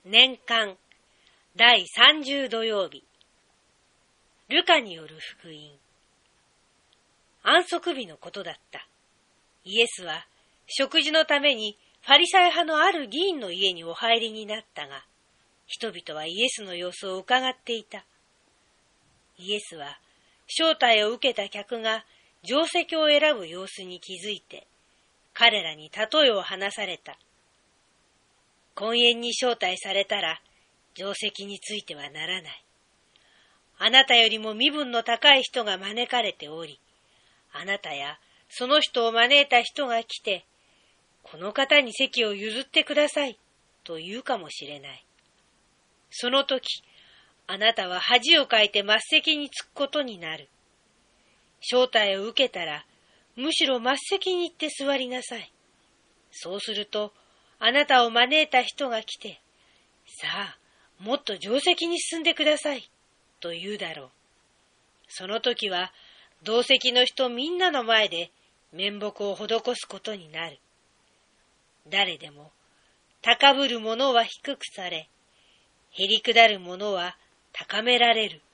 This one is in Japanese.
年間第30土曜日、ルカによる福音。安息日のことだった。イエスは食事のためにファリサイ派のある議員の家にお入りになったが、人々はイエスの様子を伺っていた。イエスは招待を受けた客が定席を選ぶ様子に気づいて、彼らに例えを話された。婚宴に招待されたら、定席についてはならない。あなたよりも身分の高い人が招かれており、あなたやその人を招いた人が来て、この方に席を譲ってくださいと言うかもしれない。その時、あなたは恥をかいて末席に着くことになる。招待を受けたら、むしろ末席に行って座りなさい。そうすると、あなたを招いた人が来て、さあ、もっと定席に進んでください、と言うだろう。その時は、同席の人みんなの前で面目を施すことになる。誰でも、高ぶる者は低くされ、へりくだる者は高められる。